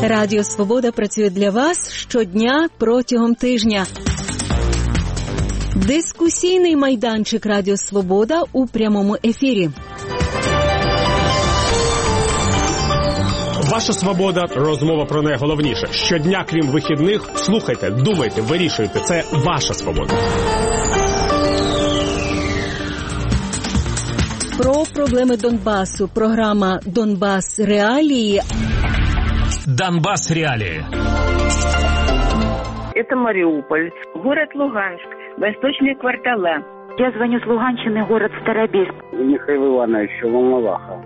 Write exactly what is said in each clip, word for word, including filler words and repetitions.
Радіо Свобода працює для вас щодня протягом тижня. Дискусійний майданчик Радіо Свобода у прямому ефірі. Ваша свобода – розмова про найголовніше. Щодня, крім вихідних, слухайте, думайте, вирішуйте. Це ваша свобода. Про проблеми Донбасу. Програма «Донбас. Реалії». Донбас. Реалии. Это Мариуполь, город Луганск, восточные квартала. Я звоню с Луганщины, город Старобельск. Михаил Иванович, Волноваха.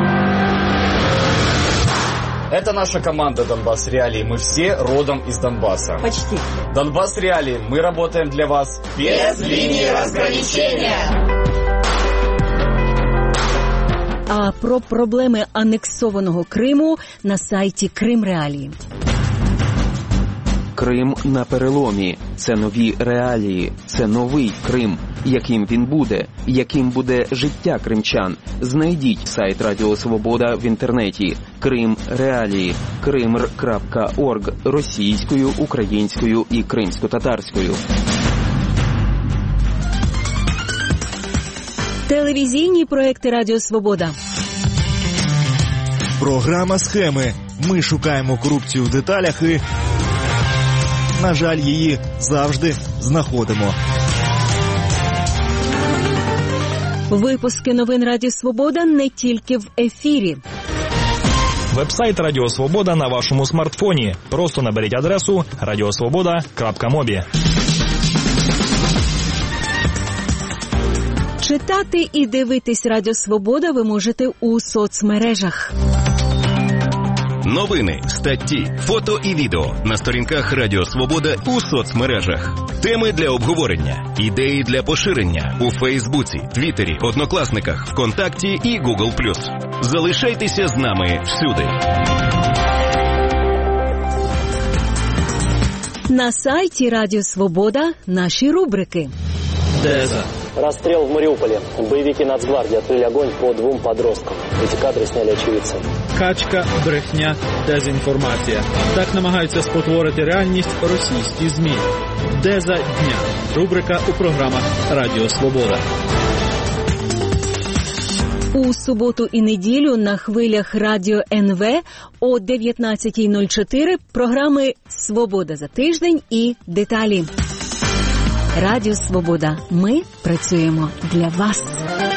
Это наша команда «Донбас Реалии». Мы все родом из Донбасса. Почти. «Донбас Реалии». Мы работаем для вас без линии разграничения. А про проблеми анексованого Криму на сайті Крим Реалії. Крим на переломі. Це нові реалії. Це новий Крим. Яким він буде? Яким буде життя кримчан? Знайдіть сайт Радіо Свобода в інтернеті. Крим Реалії. кримр крапка орг російською, українською і кримсько-татарською. Телевізійні проекти Радіо Свобода. Програма «Схеми». Ми шукаємо корупцію в деталях і, на жаль, її завжди знаходимо. Випуски новин Радіо Свобода не тільки в ефірі. Веб-сайт Радіо Свобода на вашому смартфоні. Просто наберіть адресу радіосвобода крапка мобі. Читати і дивитись Радіо Свобода ви можете у соцмережах. Новини, статті, фото і відео на сторінках Радіо Свобода у соцмережах. Теми для обговорення, ідеї для поширення у Фейсбуці, Твіттері, Однокласниках, ВКонтакті і Гугл плюс. Залишайтеся з нами всюди. На сайті Радіо Свобода наші рубрики. Деза. Расстрел в Мариуполе. Боевики Нацгвардии открыли огонь по двум подросткам. Эти кадры сняли очевидцы. Качка, брехня, дезінформація. Так намагаються спотворити реальність російські ЗМІ. Деза дня. Рубрика у програмах Радіо Свобода. У суботу і неділю на хвилях Радіо ен ве о дев'ятнадцята нуль чотири програми «Свобода за тиждень» і «Деталі». Радіо Свобода. Ми працюємо для вас.